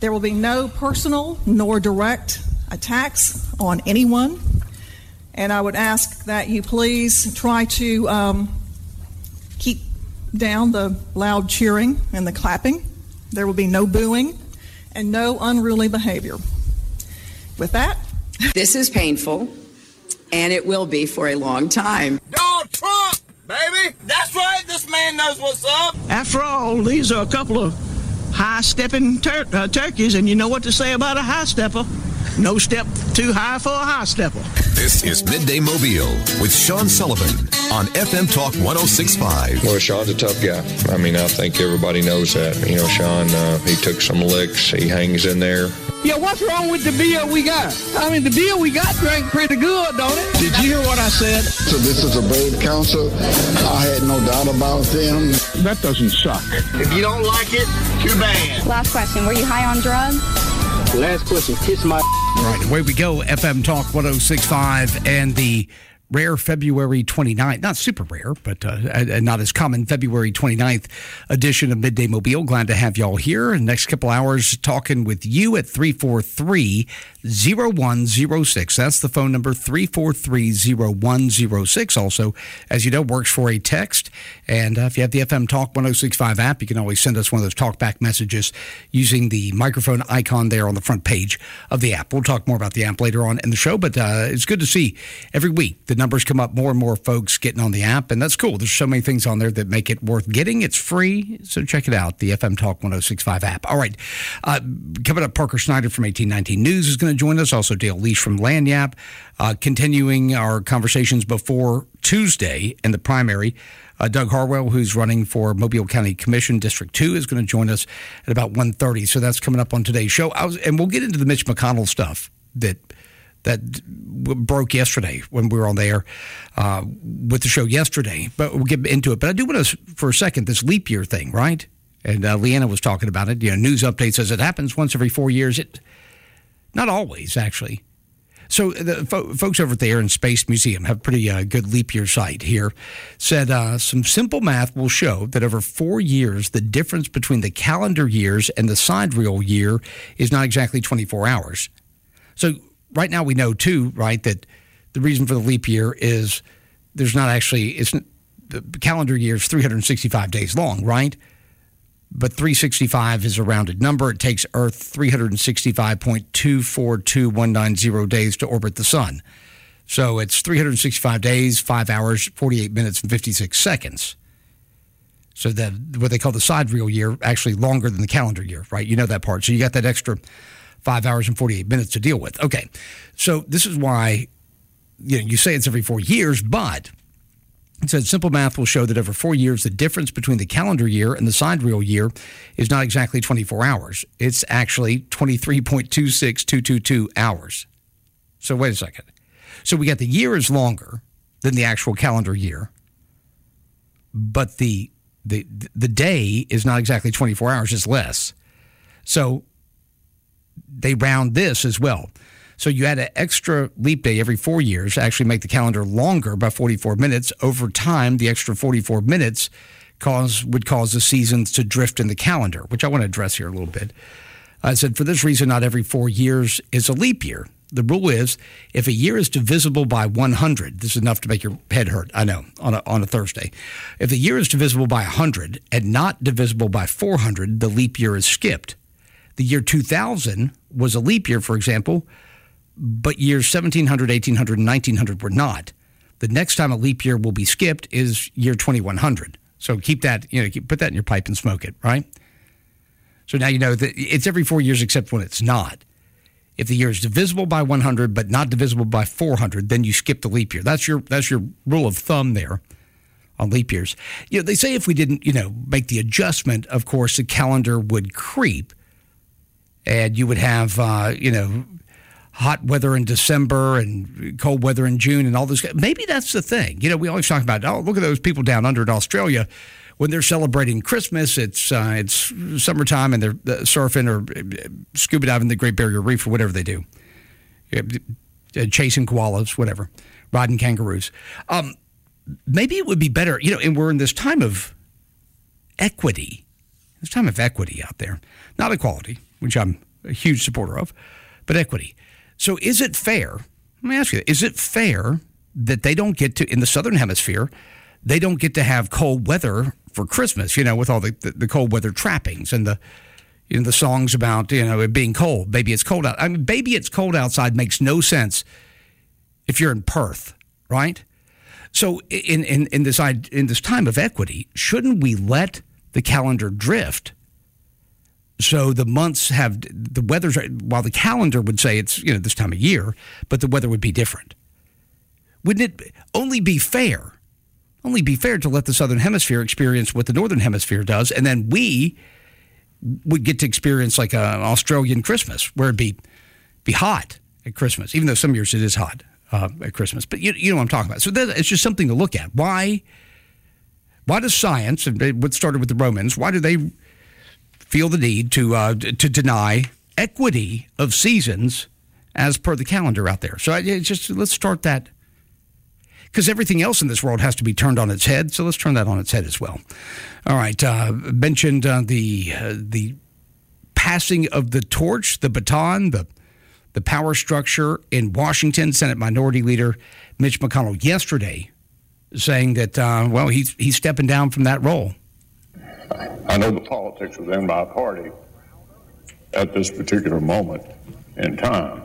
There will be no personal nor direct attacks on anyone. And I would ask that you please try to keep down the loud cheering and the clapping. There will be no booing and no unruly behavior. With that, this is painful, and it will be for a long time. Donald Trump, baby! That's right, this man knows what's up. After all, these are a couple of high-stepping turkeys, and you know what to say about a high-stepper. No step too high for a high-stepper. This is Midday Mobile with Sean Sullivan on FM Talk 106.5. Well, Sean's a tough guy. I mean, I think everybody knows that. You know, Sean, he took some licks. He hangs in there. Yeah, what's wrong with the beer we got? I mean, the beer we got drank pretty good, don't it? Did you hear what I said? So this is a brave council. I had no doubt about them. That doesn't suck. If you don't like it, too bad. Last question. Were you high on drugs? Last question. Kiss my... Right, away we go. FM Talk 106.5 and the rare February 29th, not super rare, but not as common, February 29th edition of Midday Mobile. Glad to have y'all here. In the next couple hours, talking with you at 343-0106. That's the phone number, 343-0106. Also, as you know, works for a text. And if you have the FM Talk 106.5 app, you can always send us one of those talkback messages using the microphone icon there on the front page of the app. We'll talk more about the app later on in the show, but it's good to see every week the numbers come up, more and more folks getting on the app, and that's cool. There's so many things on there that make it worth getting. It's free, so check it out, the FM Talk 106.5 app. All right, coming up, Parker Snyder from 1819 News is going to join us, also Dale Leash from Lagniappe, continuing our conversations before Tuesday in the primary. Doug Harwell, who's running for Mobile County Commission District 2, is going to join us at about 1:30, so that's coming up on today's show. And we'll get into the Mitch McConnell stuff that broke yesterday when we were on the air with the show yesterday, but we'll get into it. But I do want to, for a second, this leap year thing, right? And Leanna was talking about it. You know, news update says it happens once every 4 years. Not always, actually. So the folks over at the Air and Space Museum have a pretty good leap year site here. Said some simple math will show that over 4 years, the difference between the calendar years and the sidereal year is not exactly 24 hours. So right now we know, too, right, that the reason for the leap year is there's not actually – the calendar year is 365 days long, right? But 365 is a rounded number. It takes Earth 365.242190 days to orbit the sun. So it's 365 days, 5 hours, 48 minutes, and 56 seconds. So that what they call the sidereal year, actually longer than the calendar year, right? You know that part. So you got that extra 5 hours and 48 minutes to deal with. Okay, so this is why you say it's every 4 years, but it said simple math will show that over 4 years, the difference between the calendar year and the sidereal year is not exactly 24 hours. It's actually 23.26222 hours. So wait a second. So we got the year is longer than the actual calendar year, but the day is not exactly 24 hours, it's less. So they round this as well. So you add an extra leap day every 4 years to actually make the calendar longer by 44 minutes. Over time, the extra 44 minutes would cause the seasons to drift in the calendar, which I want to address here a little bit. I said, for this reason, not every 4 years is a leap year. The rule is, if a year is divisible by 100, this is enough to make your head hurt, I know, on a Thursday. If the year is divisible by 100 and not divisible by 400, the leap year is skipped. The year 2000 was a leap year, for example, but years 1700, 1800, and 1900 were not. The next time a leap year will be skipped is year 2100. So keep that, put that in your pipe and smoke it, right? So now you know that it's every 4 years except when it's not. If the year is divisible by 100 but not divisible by 400, then you skip the leap year. That's your rule of thumb there on leap years. They say if we didn't, make the adjustment, of course, the calendar would creep, and you would have, hot weather in December and cold weather in June and all this. Maybe that's the thing. We always talk about, look at those people down under in Australia when they're celebrating Christmas. It's summertime and they're surfing or scuba diving the Great Barrier Reef or whatever they do. Chasing koalas, whatever, riding kangaroos. Maybe it would be better, and we're in this time of equity. This time of equity out there, not equality, which I'm a huge supporter of, but equity. So is it fair? Let me ask you, is it fair that they don't get to, in the Southern Hemisphere, they don't get to have cold weather for Christmas, with all the cold weather trappings and the songs about, it being cold. Baby, it's cold out. I mean, baby, it's cold outside makes no sense if you're in Perth, right? So in this time of equity, shouldn't we let the calendar drift? So the months have the weather's, while the calendar would say it's this time of year, but the weather would be different. Wouldn't it only be fair to let the Southern Hemisphere experience what the Northern Hemisphere does, and then we would get to experience like an Australian Christmas where it'd be hot at Christmas, even though some years it is hot at Christmas. But you know what I'm talking about. So it's just something to look at. Why does science, and what started with the Romans, why do they feel the need to deny equity of seasons as per the calendar out there? So let's start that, because everything else in this world has to be turned on its head. So let's turn that on its head as well. All right. Mentioned the passing of the torch, the baton, the power structure in Washington. Senate Minority Leader Mitch McConnell yesterday saying that, he's stepping down from that role. I know the politics within my party at this particular moment in time.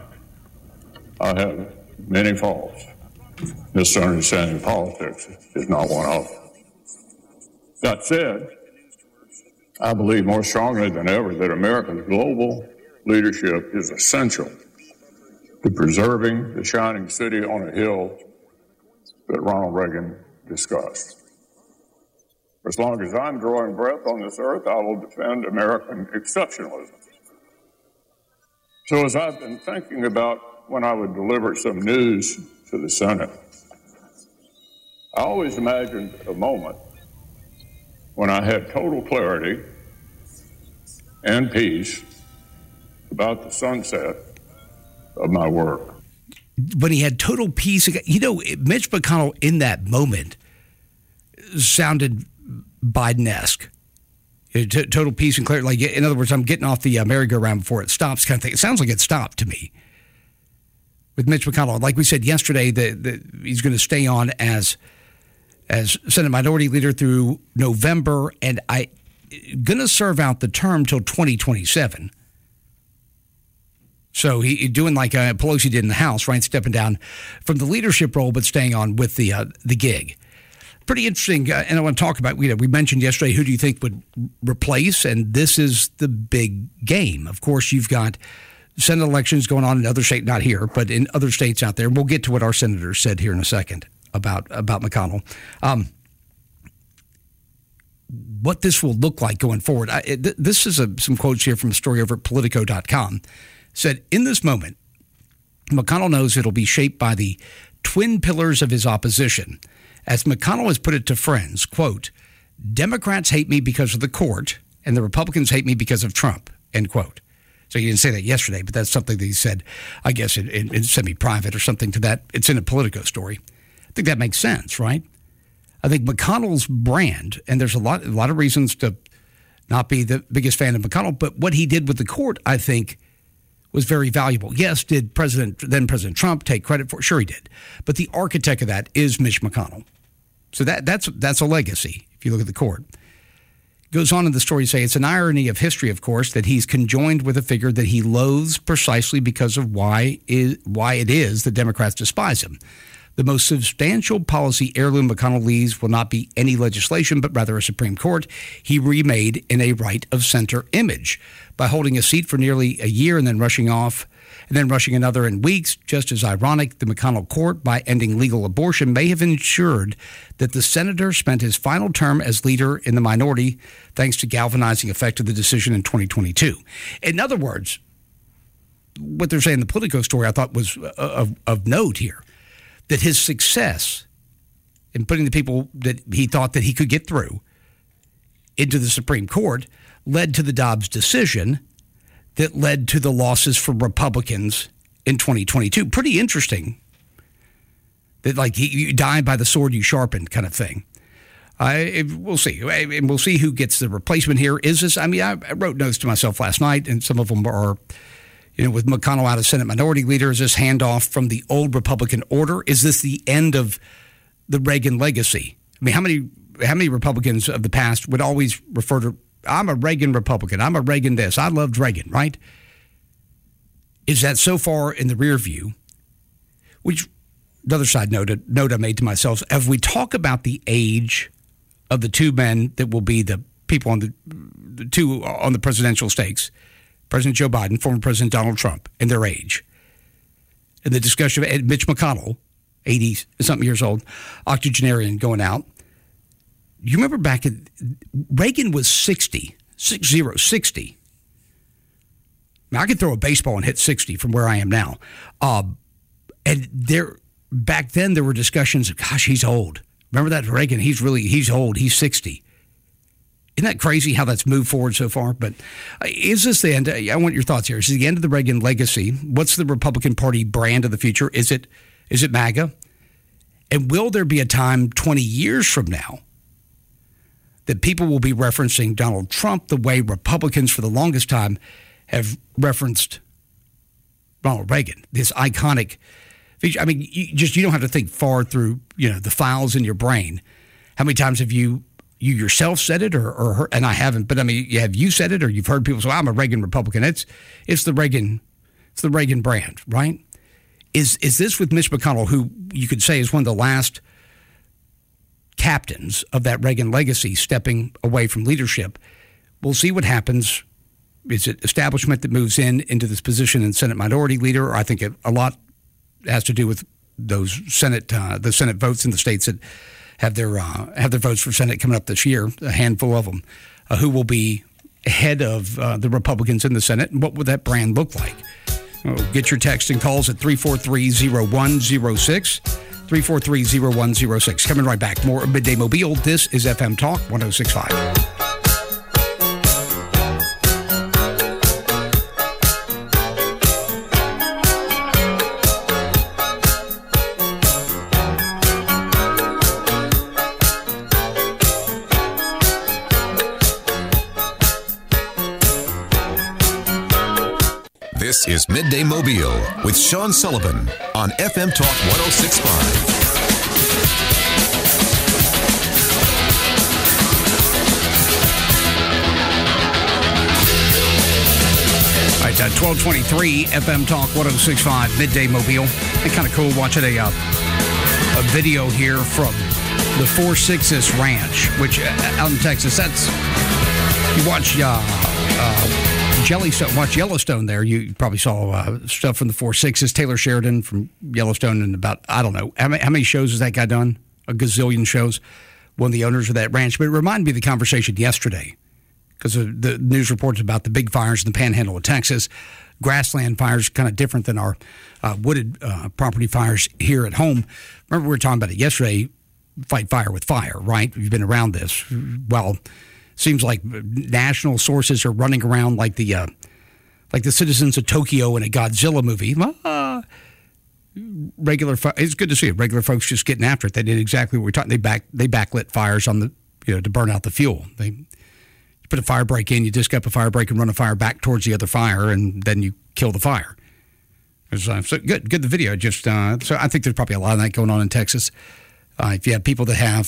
I have many faults. Misunderstanding politics is not one of them. That said, I believe more strongly than ever that America's global leadership is essential to preserving the shining city on a hill that Ronald Reagan discussed. For as long as I'm drawing breath on this earth, I will defend American exceptionalism. So as I've been thinking about when I would deliver some news to the Senate, I always imagined a moment when I had total clarity and peace about the sunset of my work. When he had total peace, Mitch McConnell in that moment sounded Biden-esque. Total peace and clarity. Like, in other words, I'm getting off the merry-go-round before it stops kind of thing. It sounds like it stopped to me with Mitch McConnell. Like we said yesterday, he's going to stay on as Senate Minority Leader through November, and I going to serve out the term till 2027. So he doing like Pelosi did in the House, right? Stepping down from the leadership role, but staying on with the gig. Pretty interesting. And I want to talk about, we mentioned yesterday, who do you think would replace? And this is the big game. Of course, you've got Senate elections going on in other states, not here, but in other states out there. We'll get to what our senators said here in a second about McConnell. What this will look like going forward. This is some quotes here from a story over at Politico.com. Said, in this moment, McConnell knows it'll be shaped by the twin pillars of his opposition. As McConnell has put it to friends, quote, Democrats hate me because of the court and the Republicans hate me because of Trump, end quote. So he didn't say that yesterday, but that's something that he said, I guess, in semi-private or something to that. It's in a Politico story. I think that makes sense, right? I think McConnell's brand, and there's a lot of reasons to not be the biggest fan of McConnell, but what he did with the court, I think, was very valuable. Yes, did then President Trump take credit for it? Sure he did. But the architect of that is Mitch McConnell. So that's a legacy, if you look at the court. Goes on in the story to say, it's an irony of history, of course, that he's conjoined with a figure that he loathes precisely because of why it is that Democrats despise him. The most substantial policy heirloom McConnell leaves will not be any legislation, but rather a Supreme Court he remade in a right-of-center image. By holding a seat for nearly a year and then rushing off, and then rushing another in weeks, just as ironic, the McConnell court, by ending legal abortion, may have ensured that the senator spent his final term as leader in the minority, thanks to galvanizing effect of the decision in 2022. In other words, what they're saying in the Politico story, I thought was of note here. That his success in putting the people that he thought that he could get through into the Supreme Court led to the Dobbs decision that led to the losses for Republicans in 2022. Pretty interesting that, like, you die by the sword you sharpened kind of thing. We'll see. And we'll see who gets the replacement here. Is this, I wrote notes to myself last night, and some of them are, with McConnell out as Senate Minority Leader, is this handoff from the old Republican order? Is this the end of the Reagan legacy? I mean, how many Republicans of the past would always refer to, I'm a Reagan Republican, I'm a Reagan this, I loved Reagan, right? Is that so far in the rear view? Which, the other side note I made to myself, as we talk about the age of the two men that will be the people on the two on the presidential stakes, President Joe Biden, former President Donald Trump, and their age, and the discussion of Mitch McConnell, 80-something years old, octogenarian, going out. You remember back at, Reagan was 60. Now, I could throw a baseball and hit 60 from where I am now. And back then there were discussions of, gosh, he's old. Remember that Reagan? He's old. He's 60. Isn't that crazy how that's moved forward so far? But is this the end? I want your thoughts here. Is it the end of the Reagan legacy? What's the Republican Party brand of the future? Is it MAGA? And will there be a time 20 years from now that people will be referencing Donald Trump the way Republicans for the longest time have referenced Ronald Reagan, this iconic feature? I mean, you don't have to think far through, the files in your brain. How many times have you yourself said it or heard, and I haven't, but I mean, have you said it or you've heard people say, I'm a Reagan Republican? It's the Reagan brand, right? Is this with Mitch McConnell, who you could say is one of the last captains of that Reagan legacy, stepping away from leadership? We'll see what happens. Is it establishment that moves into this position in Senate Minority Leader? Or I think a lot has to do with those the Senate votes in the states that have their votes for Senate coming up this year, a handful of them, who will be head of the Republicans in the Senate, and what would that brand look like? Get your text and calls at 343-0106, 343-0106. Coming right back. More Midday Mobile. This is FM Talk 106.5. This is Midday Mobile with Sean Sullivan on FM Talk 106.5. All right, 1223 FM Talk 106.5 Midday Mobile. It's kind of cool watching a video here from the Four Sixes Ranch, which out in Texas. That's, you watch watch Yellowstone there. You probably saw stuff from the Four Sixes. Taylor Sheridan from Yellowstone, and about, I don't know, how many shows has that guy done? A gazillion shows. One of the owners of that ranch. But it reminded me of the conversation yesterday, because the news reports about the big fires in the panhandle of Texas. Grassland fires, kind of different than our wooded property fires here at home. Remember, we were talking about it yesterday, fight fire with fire, right? You've been around this. Well, seems like national sources are running around like the citizens of Tokyo in a Godzilla movie. It's good to see it. Regular folks just getting after it. They did exactly what we're talking. They backlit fires on the to burn out the fuel. They put a fire break in, you disc up a fire break and run a fire back towards the other fire, and then you kill the fire. So good the video. Just so I think there's probably a lot of that going on in Texas. If you have people that have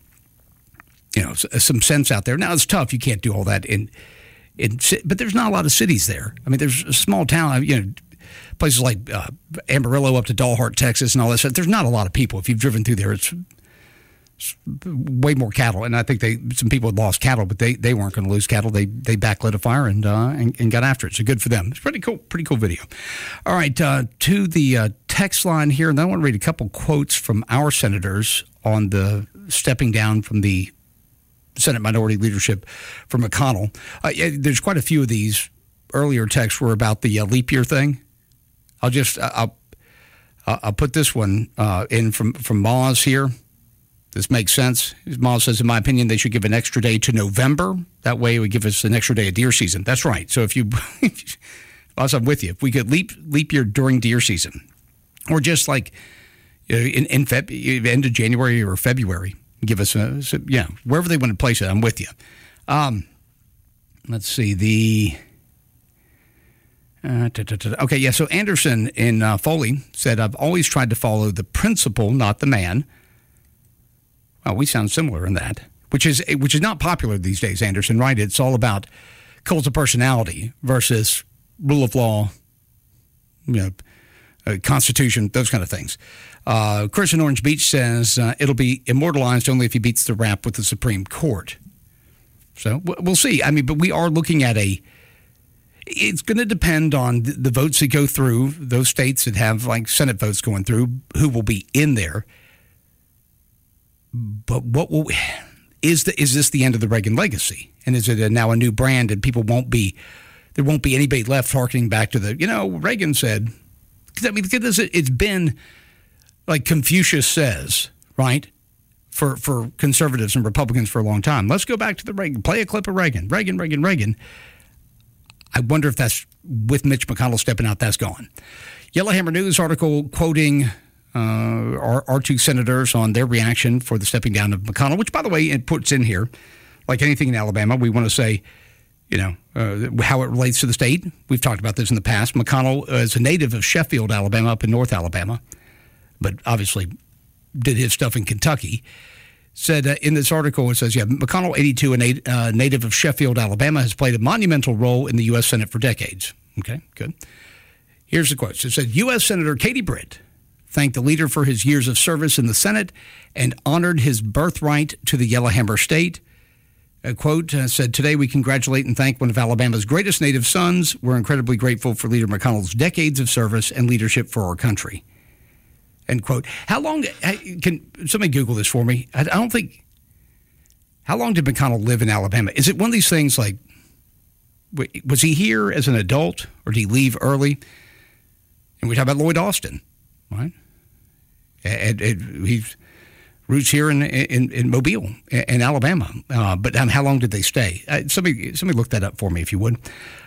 some sense out there. Now, it's tough. You can't do all that but there's not a lot of cities there. I mean, there's a small town, places like Amarillo up to Dalhart, Texas, and all that stuff. There's not a lot of people. If you've driven through there, it's way more cattle. And I think some people had lost cattle, but they weren't going to lose cattle. They backlit a fire and got after it. So good for them. It's pretty cool video. All right, to the text line here, and I want to read a couple quotes from our senators on the stepping down from the Senate Minority Leadership for McConnell. There's quite a few of these earlier texts were about the leap year thing. I'll put this one in from Moz here. This makes sense. Moz says, in my opinion, they should give an extra day to November. That way it would give us an extra day of deer season. That's right. So if I'm with you. If we could leap year during deer season, or just like in end of January or February, Give us wherever they want to place it, I'm with you. Let's see, okay, yeah, so Anderson in Foley said, I've always tried to follow the principle, not the man. Well, we sound similar in that, which is not popular these days, Anderson, right? It's all about cult of personality versus rule of law, Constitution, those kind of things. Chris in Orange Beach says it'll be immortalized only if he beats the rap with the Supreme Court. So we'll see. I mean, but we are looking at it's going to depend on the votes that go through, those states that have like Senate votes going through, who will be in there. But is this the end of the Reagan legacy? And is it now a new brand and there won't be anybody left harkening back to Reagan said, because it's been like Confucius says, right? For conservatives and Republicans for a long time. Let's go back to the Reagan. Play a clip of Reagan. Reagan. I wonder if that's with Mitch McConnell stepping out, that's gone. Yellowhammer News article quoting our two senators on their reaction for the stepping down of McConnell, which, by the way, it puts in here, like anything in Alabama, we want to say, how it relates to the state. We've talked about this in the past. McConnell is a native of Sheffield, Alabama, up in North Alabama, but obviously did his stuff in Kentucky. Said in this article, it says, McConnell, 82, a native of Sheffield, Alabama, has played a monumental role in the U.S. Senate for decades. Okay, good. Here's the quote. It said, U.S. Senator Katie Britt thanked the leader for his years of service in the Senate and honored his birthright to the Yellowhammer State. A quote said, today we congratulate and thank one of Alabama's greatest native sons. We're incredibly grateful for Leader McConnell's decades of service and leadership for our country. End quote. How long, can somebody Google this for me? I don't think, how long did McConnell live in Alabama? Is it one of these things like, was he here as an adult or did he leave early? And we talk about Lloyd Austin, right? And he's roots here in Mobile, in Alabama. But how long did they stay? Somebody look that up for me, if you would.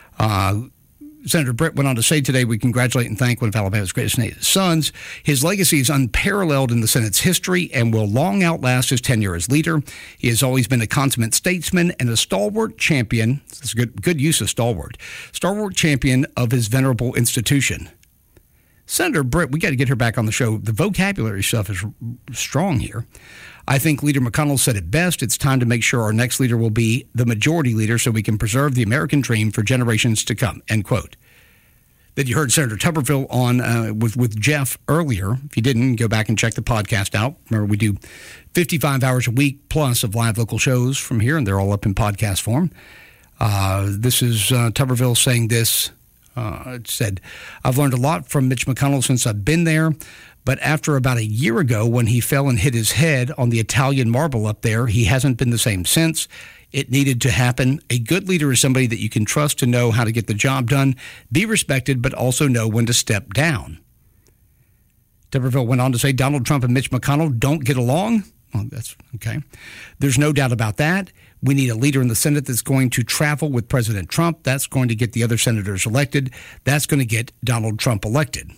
Senator Britt went on to say today, we congratulate and thank one of Alabama's greatest native sons. His legacy is unparalleled in the Senate's history and will long outlast his tenure as leader. He has always been a consummate statesman and a stalwart champion. This is good use of stalwart champion of his venerable institution. Senator Britt, we got to get her back on the show. The vocabulary stuff is strong here. I think Leader McConnell said it best. It's time to make sure our next leader will be the majority leader so we can preserve the American dream for generations to come, end quote. Then you heard Senator Tuberville on with Jeff earlier. If you didn't, go back and check the podcast out. Remember, we do 55 hours a week plus of live local shows from here, and they're all up in podcast form. This is Tuberville saying this. It said, I've learned a lot from Mitch McConnell since I've been there. But after about a year ago, when he fell and hit his head on the Italian marble up there, he hasn't been the same since. It needed to happen. A good leader is somebody that you can trust to know how to get the job done, be respected, but also know when to step down. Tuberville went on to say Donald Trump and Mitch McConnell don't get along. Well, that's okay. There's no doubt about that. We need a leader in the Senate that's going to travel with President Trump. That's going to get the other senators elected. That's going to get Donald Trump elected.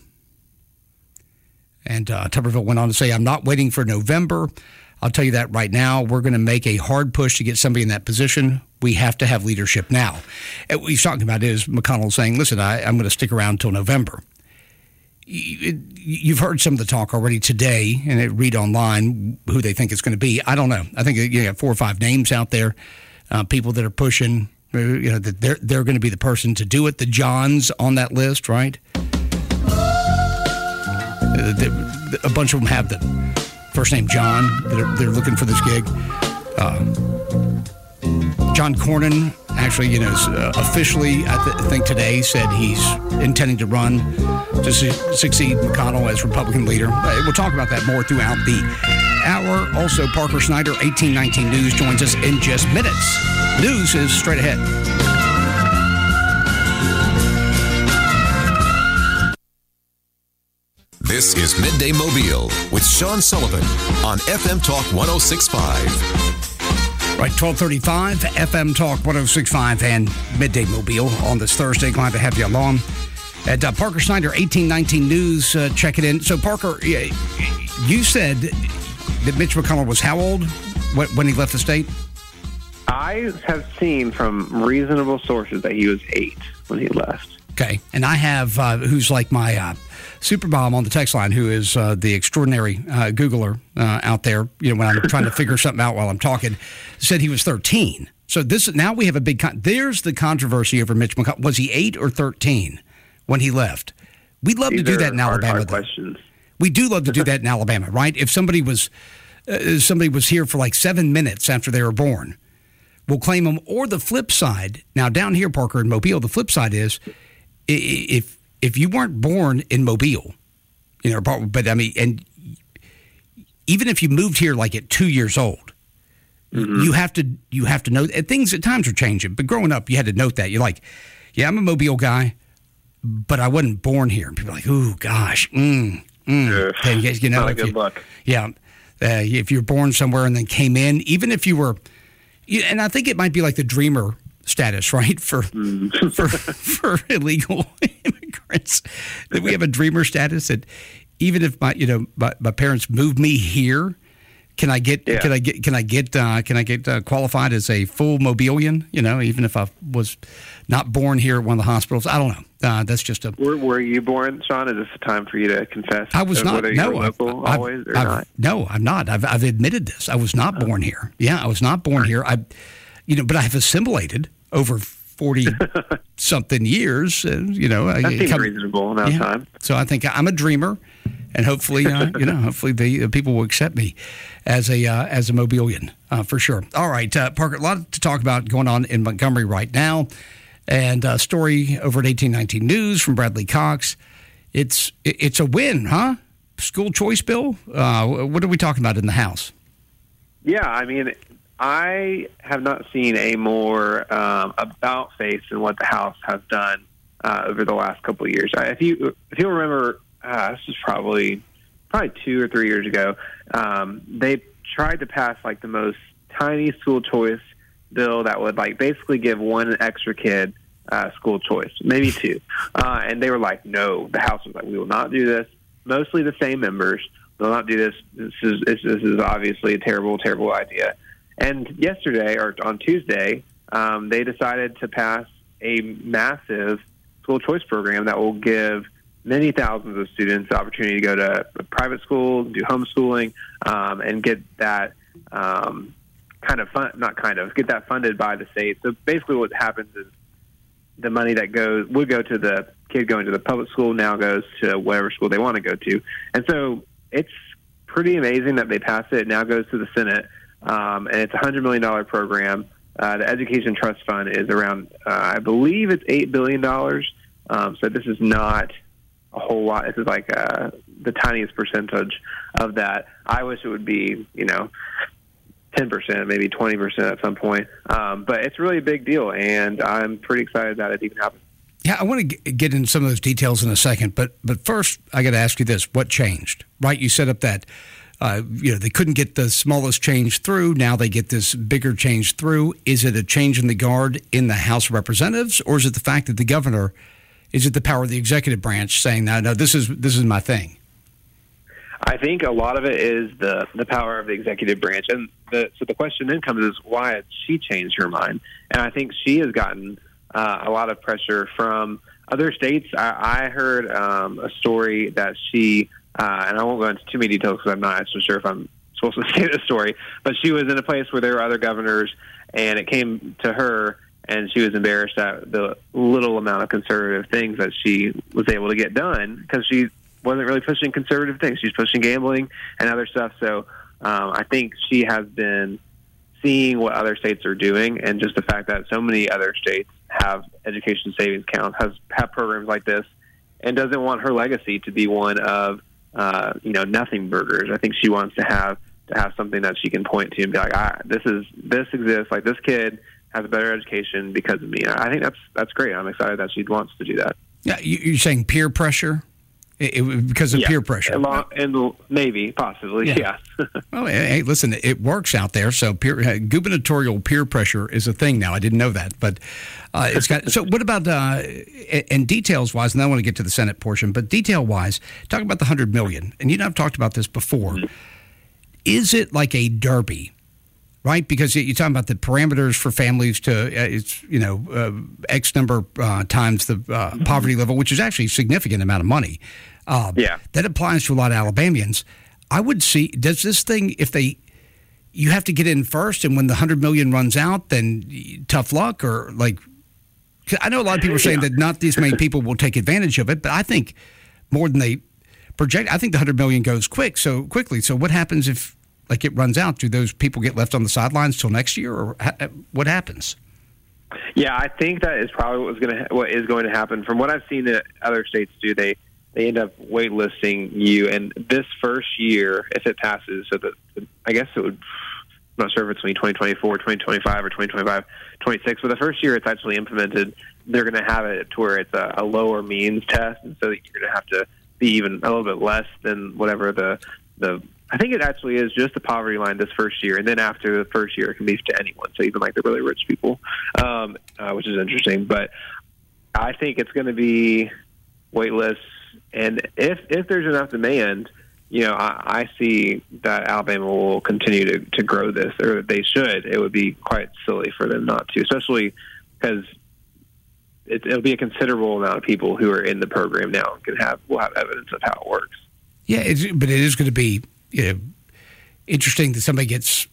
And Tuberville went on to say, I'm not waiting for November. I'll tell you that right now. We're going to make a hard push to get somebody in that position. We have to have leadership now. And what he's talking about is McConnell saying, listen, I'm going to stick around until November. You've heard some of the talk already today, and read online who they think it's going to be. I don't know. I think you got 4 or 5 names out there, people that are pushing, that they're going to be the person to do it. The Johns on that list, right? A bunch of them have the first name John. They're looking for this gig. John Cornyn actually, officially, I think today said he's intending to run to succeed McConnell as Republican leader. We'll talk about that more throughout the hour. Also, Parker Snyder, 1819 News, joins us in just minutes. News is straight ahead. This is Midday Mobile with Sean Sullivan on FM Talk 106.5. Right, 1235, FM Talk 106.5 and Midday Mobile on this Thursday. Glad to have you along. At Parker Snyder, 1819 News, check it in. So, Parker, you said that Mitch McConnell was how old when he left the state? I have seen from reasonable sources that he was 8 when he left. Okay. And I have, who's like my super bomb on the text line, who is the extraordinary Googler out there, when I'm trying to figure something out while I'm talking, said he was 13. So now we have a big, there's the controversy over Mitch McConnell. Was he 8 or 13 when he left? We'd love to do that in Alabama. Questions. We do love to do that in Alabama, right? If somebody was here for like 7 minutes after they were born, we'll claim them. Or the flip side, now down here, Parker, in Mobile, the flip side is if you weren't born in Mobile, but I mean, and even if you moved here like at 2 years old, you have to know, and things at times are changing. But growing up, you had to note that. You're like, yeah, I'm a Mobile guy, but I wasn't born here. And people are like, ooh, gosh, good luck. Yeah, if you're born somewhere and then came in, even if you were, and I think it might be like the dreamer status, right? For illegal immigrants, that we have a dreamer status that even if my parents moved me here, can I get qualified as a full Mobilian? Even if I was not born here at one of the hospitals. I don't know. That's just a. Were you born, Sean? Is this a time for you to confess? I was not. No, local always or not? No, I'm not. I've admitted this. I was not born here. Yeah, I was not born here. But I have assimilated over 40-something years. That seems reasonable amount of time. So I think I'm a dreamer, and hopefully, hopefully the people will accept me as a Mobilian for sure. All right, Parker, a lot to talk about going on in Montgomery right now, and a story over at 1819 News from Bradley Cox. It's a win, huh? School choice bill. What are we talking about in the House? Yeah, I mean, I have not seen a more about face than what the House has done over the last couple of years. If you remember, this is probably 2 or 3 years ago. They tried to pass like the most tiny school choice bill that would like basically give one extra kid school choice, maybe 2. And they were like, no. The House was like, we will not do this. Mostly the same members will not do this. This is obviously a terrible, terrible idea. And yesterday, or on Tuesday, they decided to pass a massive school choice program that will give many thousands of students the opportunity to go to a private school, do homeschooling, and get that get that funded by the state. So basically what happens is the money that would go to the kid going to the public school now goes to whatever school they want to go to. And so it's pretty amazing that they passed it. It now goes to the Senate. And it's a $100 million program. The Education Trust Fund is around, I believe it's $8 billion. So this is not a whole lot. This is like the tiniest percentage of that. I wish it would be, 10%, maybe 20% at some point. But it's really a big deal, and I'm pretty excited that it even happened. Yeah, I want to get into some of those details in a second. But first, I got to ask you this. What changed? Right? You set up that... they couldn't get the smallest change through. Now they get this bigger change through. Is it a change in the guard in the House of Representatives, or is it the fact that the governor, is it the power of the executive branch saying, no, this is my thing? I think a lot of it is the power of the executive branch. And so the question then comes is, why has she changed her mind? And I think she has gotten a lot of pressure from other states. I heard a story that she... and I won't go into too many details because I'm not actually sure if I'm supposed to say this story, but she was in a place where there were other governors, and it came to her, and she was embarrassed at the little amount of conservative things that she was able to get done because she wasn't really pushing conservative things. She's pushing gambling and other stuff. So I think she has been seeing what other states are doing, and just the fact that so many other states have education savings accounts, have programs like this, and doesn't want her legacy to be one of nothing burgers. I think she wants to have something that she can point to and be like, this exists. Like, this kid has a better education because of me. I think that's great. I'm excited that she wants to do that. Yeah, you're saying peer pressure? Because of peer pressure. And maybe, possibly, yeah. Well, hey, listen, it works out there. So gubernatorial peer pressure is a thing now. I didn't know that, but it's got. So what about and details wise? And I want to get to the Senate portion, but detail wise, talk about the $100 million. And I've talked about this before. Mm-hmm. Is it like a derby right? Because you're talking about the parameters for families to, it's, X number times the poverty level, which is actually a significant amount of money. That applies to a lot of Alabamians. I would see, does this thing, you have to get in first, and when the $100 million runs out, then tough luck, or like, I know a lot of people are saying that not these many people will take advantage of it, but I think more than they project, I think the $100 million goes quickly. So what happens if it runs out? Do those people get left on the sidelines till next year, or what happens? Yeah, I think that is probably what is going to happen. From what I've seen that other states do, they end up waitlisting you, and this first year, if it passes, so that I guess it would. I'm not sure if it's between 2024, 2025, or 2025, 26. But the first year it's actually implemented, they're going to have it to where it's a lower means test, and so you're going to have to be even a little bit less than whatever the I think it actually is just the poverty line this first year, and then after the first year it can be to anyone, so even like the really rich people, which is interesting. But I think it's going to be waitlist, and if there's enough demand, I see that Alabama will continue to grow this, or they should. It would be quite silly for them not to, especially because it'll be a considerable amount of people who are in the program now will have evidence of how it works. Yeah, but it is going to be interesting that somebody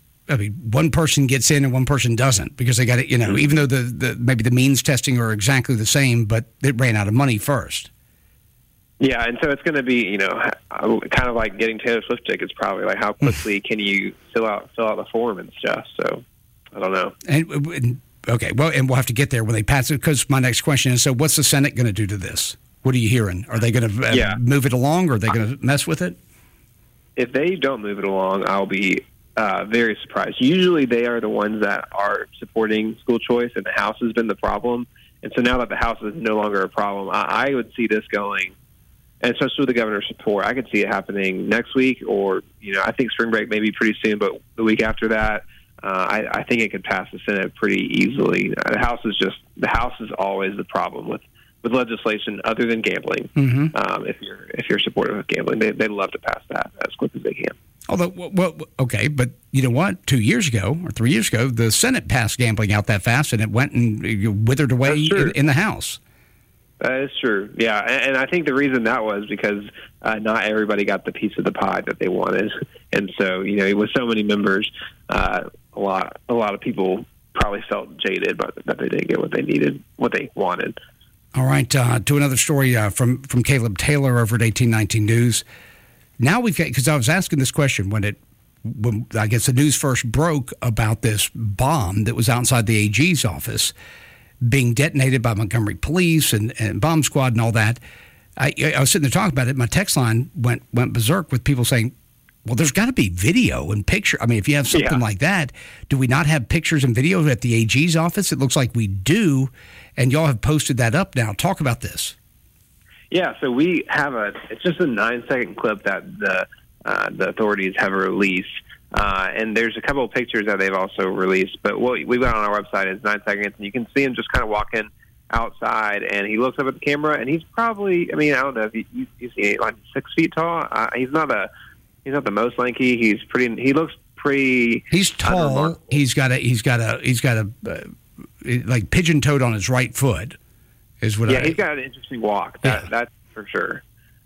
one person gets in and one person doesn't, because they got it. Even though maybe the means testing are exactly the same, but it ran out of money first. Yeah, and so it's going to be, kind of like getting Taylor Swift tickets. Probably like how quickly can you fill out the form and stuff. So I don't know. And okay, well, and we'll have to get there when they pass it. Because my next question is: so what's the Senate going to do to this? What are you hearing? Are they going to move it along, or are they going to mess with it? If they don't move it along, I'll be very surprised. Usually, they are the ones that are supporting school choice, and the House has been the problem. And so now that the House is no longer a problem, I would see this going. And especially with the governor's support, I could see it happening next week, or I think spring break may be pretty soon, but the week after that, I think it could pass the Senate pretty easily. The House is always the problem with legislation other than gambling. Mm-hmm. If you're supportive of gambling, they'd love to pass that as quick as they can. Although, okay, but you know what? 2 years ago or 3 years ago, the Senate passed gambling out that fast, and it went and withered away in the House. That is true. Yeah, and I think the reason that was because not everybody got the piece of the pie that they wanted, and so with so many members, a lot of people probably felt jaded, but that they didn't get what they needed, what they wanted. All right, to another story from Caleb Taylor over at 1819 News. Now we've got, because I was asking this question when I guess the news first broke about this bomb that was outside the AG's office being detonated by Montgomery police and bomb squad and all that. I was sitting there talking about it. My text line went berserk with people saying, well, there's got to be video and picture. I mean, if you have something like that, do we not have pictures and videos at the AG's office? It looks like we do, and y'all have posted that up now. Talk about this. Yeah, so we have it's just a 9-second clip that the authorities have released. And there's a couple of pictures that they've also released. But what we've got on our website is 9 seconds, and you can see him just kind of walking outside, and he looks up at the camera, and he's probably, I don't know if you see like 6 feet tall. He's not the most lanky. He looks pretty. He's tall. He's got a like pigeon toed on his right foot. Is what? He's got an interesting walk. That's for sure.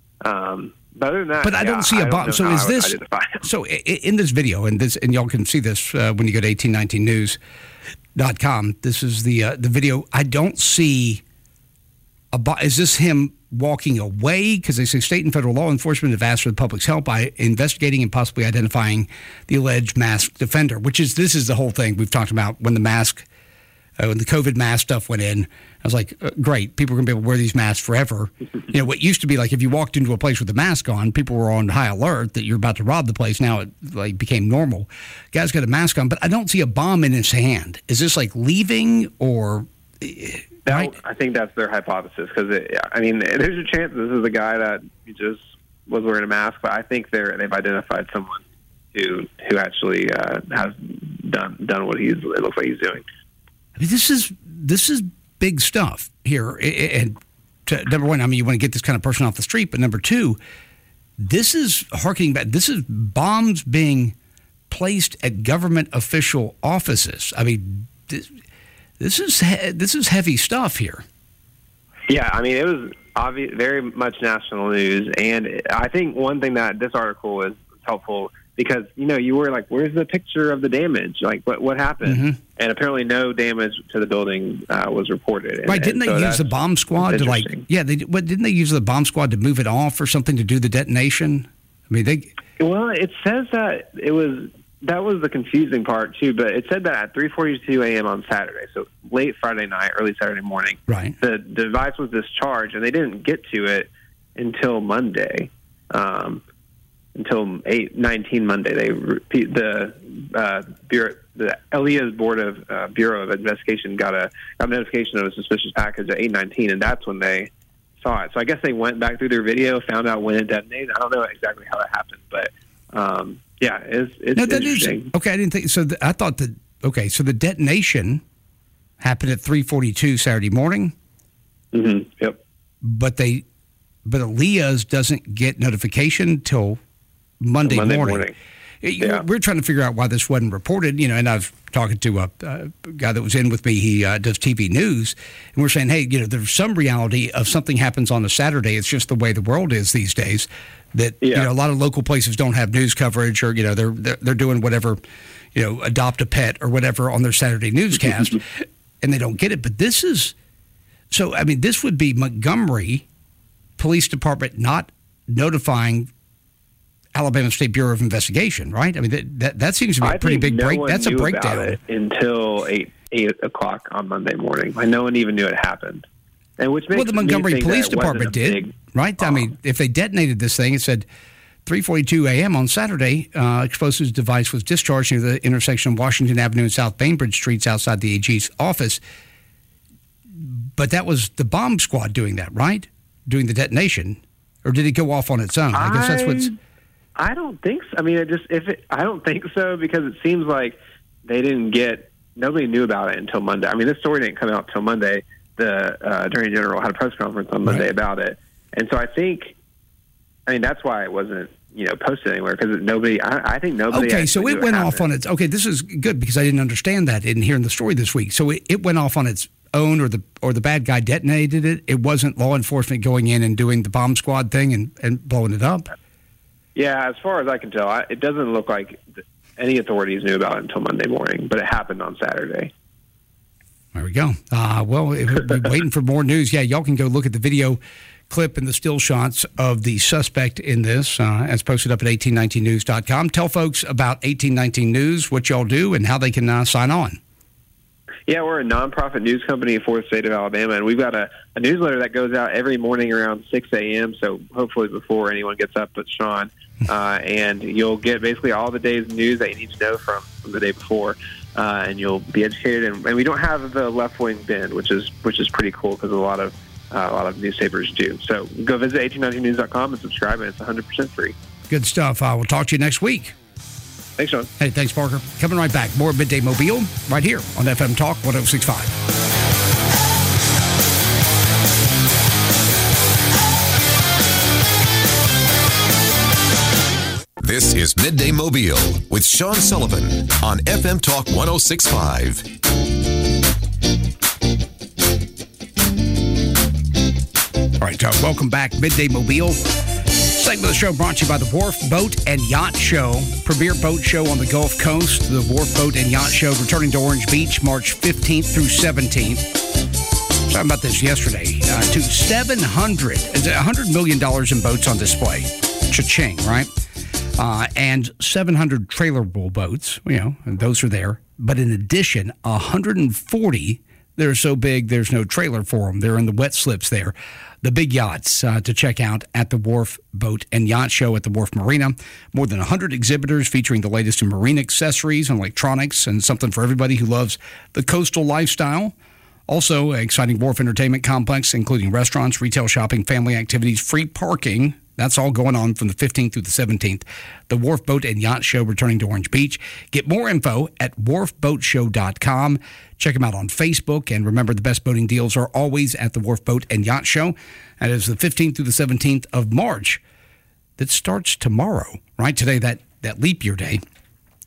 But other than that, I don't see a bomb. So is this? So in this video, and y'all can see this when you go to 1819news.com. This is the video. I don't see a bomb. Is this him walking away? Because they say state and federal law enforcement have asked for the public's help by investigating and possibly identifying the alleged masked offender. This is the whole thing we've talked about when the COVID mask stuff went in. I was like, great, people are going to be able to wear these masks forever. What used to be like if you walked into a place with a mask on, people were on high alert that you're about to rob the place. Now it became normal. Guy's got a mask on, but I don't see a bomb in his hand. Is this like leaving or... Right? I think that's their hypothesis because, there's a chance this is a guy that just was wearing a mask, but I think they've identified someone who actually has done what it looks like he's doing. This is big stuff here. And number one, you want to get this kind of person off the street, but number two, this is harkening back. This is bombs being placed at government official offices. I mean, this is heavy stuff here. Yeah, I mean, it was very much national news, and I think one thing that this article is helpful because, you were like, where's the picture of the damage? Like, what happened? Mm-hmm. And apparently no damage to the building was reported. Right, didn't they use the bomb squad to didn't they use the bomb squad to move it off or something to do the detonation? I mean, Well, it says that that was the confusing part, too, but it said that at 3:42 a.m. on Saturday, so late Friday night, early Saturday morning, right, the device was discharged, and they didn't get to it until Monday, until 8/19 Monday. The ELIA's Bureau of Investigation got a notification of a suspicious package at 8/19, and that's when they saw it. So I guess they went back through their video, found out when it detonated. I don't know exactly how that happened, but yeah, it's interesting. Okay, I didn't think so. I thought that. Okay, so the detonation happened at 3:42 Saturday morning. Mm-hmm. Yep. But ELIA's doesn't get notification till Monday morning. Yeah. We're trying to figure out why this wasn't reported, and I was talking to a guy that was in with me. He does TV news, and we're saying, hey, there's some reality of something happens on a Saturday. It's just the way the world is these days. That a lot of local places don't have news coverage, or they're doing whatever, adopt a pet or whatever on their Saturday newscast, and they don't get it. But this is so. I mean, this would be Montgomery Police Department not notifying Alabama State Bureau of Investigation, right? I mean, that seems to be a pretty big break. That's a breakdown. Until 8 o'clock on Monday morning. Like, no one even knew it happened. And which makes the Montgomery Police Department did, right? I mean, if they detonated this thing, it said 3:42 a.m. on Saturday, explosives device was discharged near the intersection of Washington Avenue and South Bainbridge Streets outside the AG's office. But that was the bomb squad doing that, right? Doing the detonation, or did it go off on its own? I guess that's what's. I don't think so. I mean, I don't think so because it seems like nobody knew about it until Monday. I mean, this story didn't come out until Monday. The Attorney General had a press conference on Monday about it. And so I think that's why it wasn't, posted anywhere because I think nobody. Okay, so it went off on its. Okay, this is good because I didn't understand that in hearing the story this week. So it went off on its own, or the bad guy detonated it. It wasn't law enforcement going in and doing the bomb squad thing and blowing it up. Yeah, as far as I can tell, it doesn't look like any authorities knew about it until Monday morning, but it happened on Saturday. There we go. Well, we're waiting for more news. Yeah, y'all can go look at the video clip and the still shots of the suspect in this as posted up at 1819news.com. Tell folks about 1819 News, what y'all do, and how they can sign on. Yeah, we're a nonprofit news company for the state of Alabama, and we've got a newsletter that goes out every morning around 6 a.m., so hopefully before anyone gets up but Sean. And you'll get basically all the day's news that you need to know from the day before, and you'll be educated. And we don't have the left-wing bend, which is pretty cool because a lot of newspapers do. So go visit 1819news.com and subscribe, and it's 100% free. Good stuff. We'll talk to you next week. Thanks, Sean. Hey, thanks, Parker. Coming right back. More Midday Mobile right here on FM Talk 106.5. This is Midday Mobile with Sean Sullivan on FM Talk 106.5. All right, welcome back. Midday Mobile. Segment of the show brought to you by the Wharf Boat and Yacht Show, premier boat show on the Gulf Coast. The Wharf Boat and Yacht Show returning to Orange Beach March 15th through 17th. Talking about this yesterday. To $100 million in boats on display. Cha-ching, right? And 700 trailerable boats, and those are there. But in addition, 140, they're so big there's no trailer for them. They're in the wet slips there. The big yachts to check out at the Wharf Boat and Yacht Show at the Wharf Marina. More than 100 exhibitors featuring the latest in marine accessories and electronics, and something for everybody who loves the coastal lifestyle. Also, an exciting wharf entertainment complex, including restaurants, retail shopping, family activities, free parking. That's all going on from the 15th through the 17th. The Wharf Boat and Yacht Show returning to Orange Beach. Get more info at wharfboatshow.com. Check them out on Facebook. And remember, the best boating deals are always at the Wharf Boat and Yacht Show. That is the 15th through the 17th of March. That starts tomorrow, right? Today, that leap year day.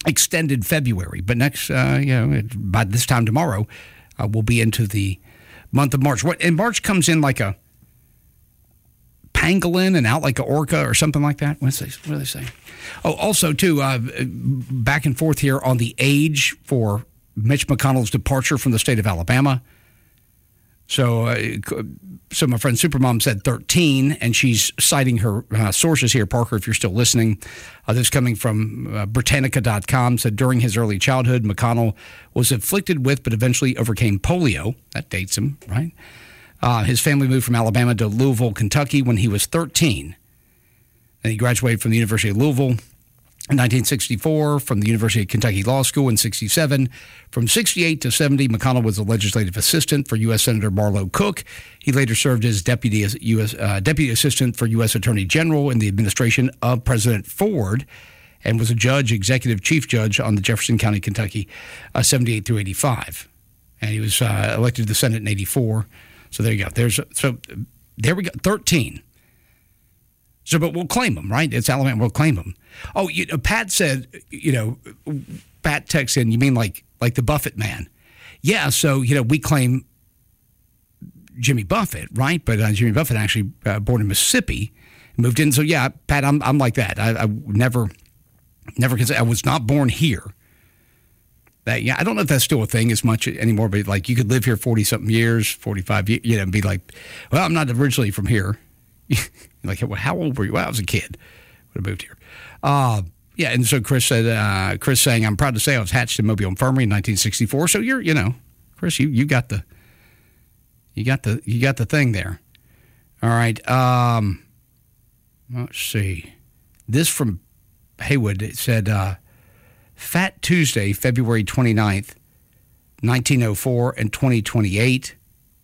extended February. But next, by this time tomorrow, we'll be into the month of March. And March comes in like a pangolin and out like an orca or something like that. What do they say? Oh, also, too, back and forth here on the age for Mitch McConnell's departure from the state of Alabama. So my friend Supermom said 13, and she's citing her sources here. Parker, if you're still listening, this coming from Britannica.com, said during his early childhood, McConnell was afflicted with but eventually overcame polio. That dates him, right? His family moved from Alabama to Louisville, Kentucky when he was 13. Then he graduated from the University of Louisville in 1964, from the University of Kentucky Law School in 67. From 68 to 70, McConnell was a legislative assistant for U.S. Senator Marlo Cook. He later served as deputy assistant for U.S. Attorney General in the administration of President Ford, and was a executive chief judge on the Jefferson County, Kentucky, 78 through 85. And he was elected to the Senate in 84. So there you go. There we go. 13. So, but we'll claim them, right? It's Alabama. We'll claim them. Oh, Pat said, Pat texted in, you mean like the Buffett man? Yeah, so, we claim Jimmy Buffett, right? But Jimmy Buffett actually born in Mississippi, moved in. So, yeah, Pat, I'm like that. I never can say I was not born here. I don't know if that's still a thing as much anymore, but like you could live here 40-something years, 45 years, and be like, well, I'm not originally from here. Like, well, how old were you? Well, I was a kid when I moved here. And so Chris said, Chris saying, I'm proud to say I was hatched in Mobile Infirmary in 1964. So you're, Chris, you got the thing there. All right. Let's see. This from Haywood, it said, Fat Tuesday, February 29th, 1904 and 2028.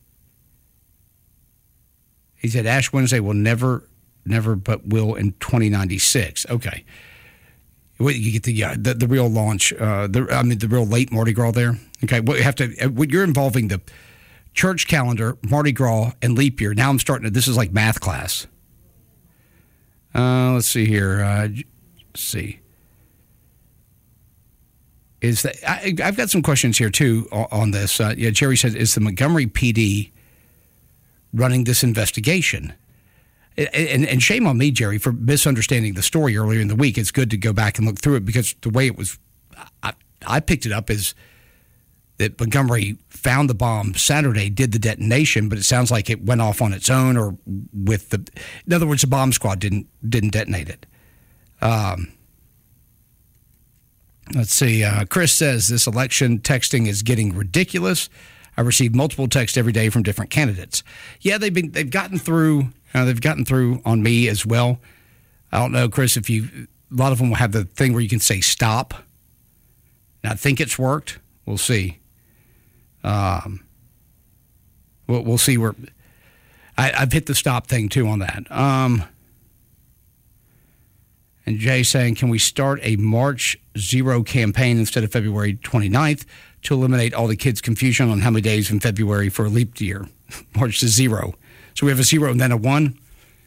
He said Ash Wednesday will never, but will in 2096. Okay. You get the real launch, the real late Mardi Gras there. Okay. Well, you're involving the church calendar, Mardi Gras, and leap year. Now I'm starting to, this is like math class. Let's see here. Let's see. I've got some questions here, too, on this. Jerry said, is the Montgomery PD running this investigation? And shame on me, Jerry, for misunderstanding the story earlier in the week. It's good to go back and look through it because the way it was, I picked it up as that Montgomery found the bomb Saturday, did the detonation, but it sounds like it went off on its own or with in other words, the bomb squad didn't detonate it. Let's see. Chris says this election texting is getting ridiculous. I receive multiple texts every day from different candidates. Yeah, they've gotten through. They've gotten through on me as well. I don't know, Chris, a lot of them will have the thing where you can say stop. And I think it's worked. We'll see. We'll see where. I've hit the stop thing too on that. And Jay saying, can we start a March 0 campaign instead of February 29th to eliminate all the kids' confusion on how many days in February for a leap year? March to 0. So we have a 0 and then a 1.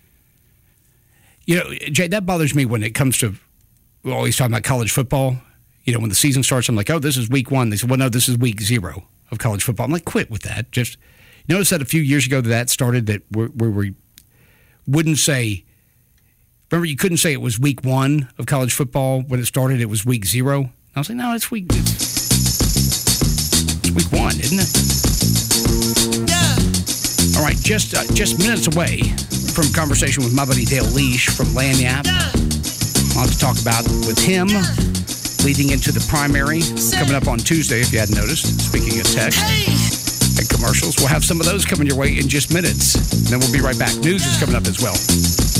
Jay, that bothers me when it comes to, we're always talking about college football. When the season starts, I'm like, oh, this is week 1. They said, well, no, this is week 0 of college football. I'm like, quit with that. Just notice that a few years ago that started that we wouldn't say, remember, you couldn't say it was week 1 of college football. When it started, it was week 0. I was like, no, it's week 1, isn't it? Yeah. All right, just minutes away from conversation with my buddy Dale Leash from Lagniappe. I'll have to talk about with him leading into the primary coming up on Tuesday, if you hadn't noticed. Speaking of text and commercials, we'll have some of those coming your way in just minutes. And then we'll be right back. News is coming up as well.